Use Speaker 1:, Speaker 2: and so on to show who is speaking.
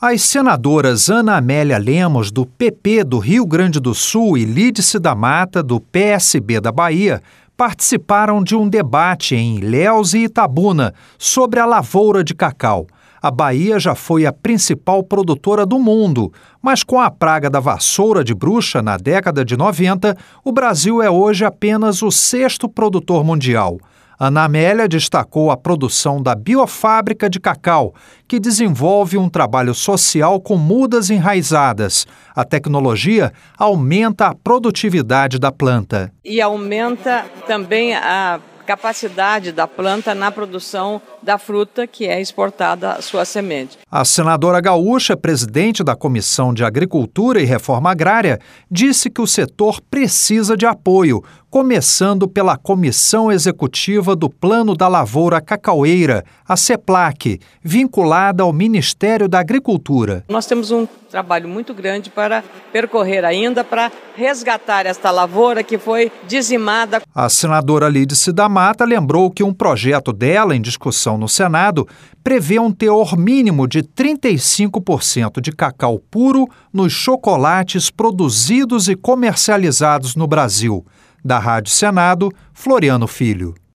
Speaker 1: As senadoras Ana Amélia Lemos, do PP do Rio Grande do Sul, e Lídice da Mata, do PSB da Bahia, participaram de um debate em Ilhéus e Itabuna sobre a lavoura de cacau. A Bahia já foi a principal produtora do mundo, mas com a praga da vassoura de bruxa na década de 90, o Brasil é hoje apenas o 6º produtor mundial. Ana Amélia destacou a produção da biofábrica de cacau, que desenvolve um trabalho social com mudas enraizadas. A tecnologia aumenta a produtividade da planta.
Speaker 2: E aumenta também a capacidade da planta na produção da fruta que é exportada a sua semente.
Speaker 1: A senadora gaúcha, presidente da Comissão de Agricultura e Reforma Agrária, disse que o setor precisa de apoio, começando pela Comissão Executiva do Plano da Lavoura Cacaueira, a CEPLAC, vinculada ao Ministério da Agricultura.
Speaker 2: Nós temos um trabalho muito grande para percorrer ainda, para resgatar esta lavoura que foi dizimada.
Speaker 1: A senadora Lídice da Mata lembrou que um projeto dela em discussão no Senado prevê um teor mínimo de 35% de cacau puro nos chocolates produzidos e comercializados no Brasil. Da Rádio Senado, Floriano Filho.